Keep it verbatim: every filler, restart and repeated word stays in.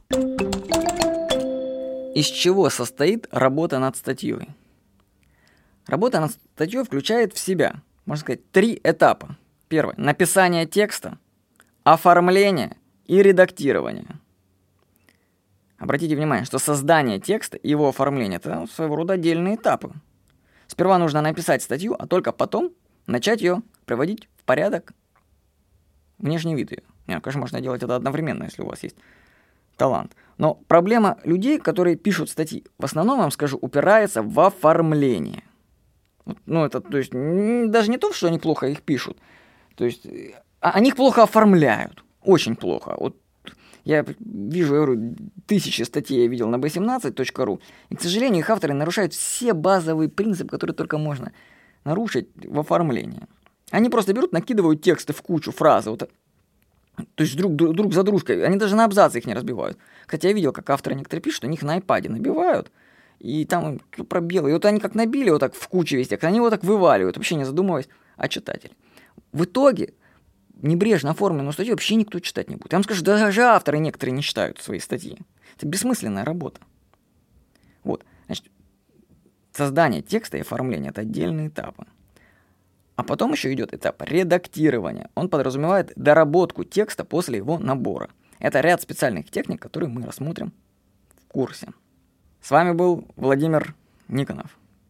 Из чего состоит работа над статьей? Работа над статьей включает в себя, можно сказать, три этапа. Первое – написание текста, оформление и редактирование. Обратите внимание, что создание текста и его оформление – это своего рода отдельные этапы. Сперва нужно написать статью, а только потом начать ее приводить в порядок, внешний вид ее. Нет, конечно, можно делать это одновременно, если у вас есть талант. Но проблема людей, которые пишут статьи, в основном, я вам скажу, упирается в оформление. Ну, это, то есть, даже не то, что они плохо их пишут. То есть, они их плохо оформляют. Очень плохо. Вот я вижу, я говорю, тысячи статей я видел на би семнадцать точка ру, и, к сожалению, их авторы нарушают все базовые принципы, которые только можно нарушить в оформлении. Они просто берут, накидывают тексты в кучу, фразы, вот, то есть друг, друг, друг за дружкой. Они даже на абзацы их не разбивают. Хотя я видел, как авторы некоторые пишут, что у них на айпаде набивают, и там пробелы. И вот они как набили вот так в кучу весь текст, они его так вываливают, вообще не задумываясь о читателе. В итоге небрежно оформленную статью вообще никто читать не будет. Я вам скажу, даже авторы некоторые не читают свои статьи. Это бессмысленная работа. Вот, значит, создание текста и оформление – это отдельные этапы. А потом еще идет этап редактирования. Он подразумевает доработку текста после его набора. Это ряд специальных техник, которые мы рассмотрим в курсе. С вами был Владимир Никонов.